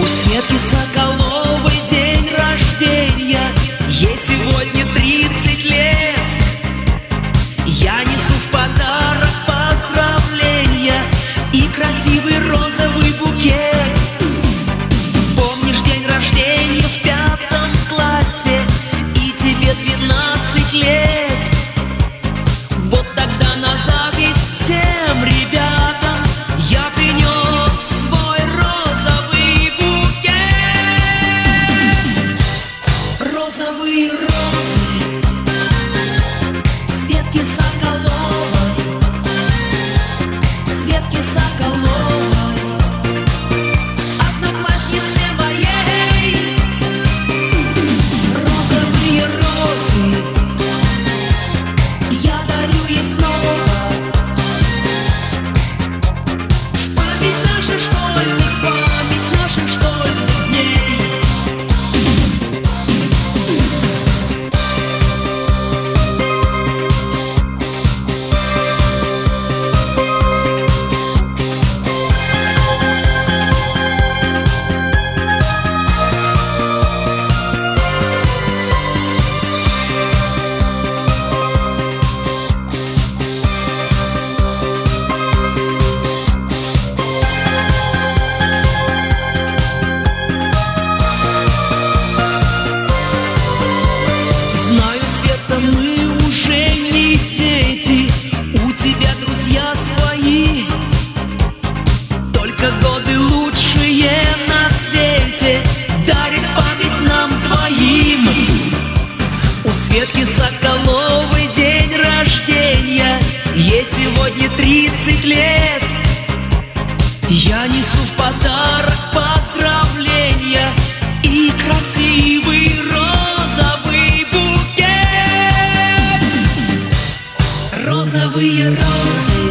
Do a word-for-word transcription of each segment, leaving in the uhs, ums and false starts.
Светки Соколовой день рождения, ей сегодня тридцать лет. Я несу в подарок поздравления и красивый розовый букет. Помнишь день рождения в пятом классе, и тебе двенадцать лет? Вот тогда на зависть всем ребятам я принес свой розовый букет. Розовые розы Светки Соколовой, Светки Соколовой, однокласснице моей. Розовые розы я дарю ей снова, в память наших школьных, память наших школьных дней. Знаю, Света, мы уже не дети, у тебя друзья свои, только годы лучшие на свете дарит память нам двоим. У Светки Соколовой день рождения, ей сегодня тридцать лет. Я несу в подарок поздравления и красивый розовый букет. Розовые розы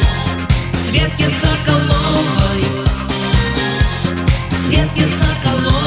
Светки Соколовой, Светки Соколовой.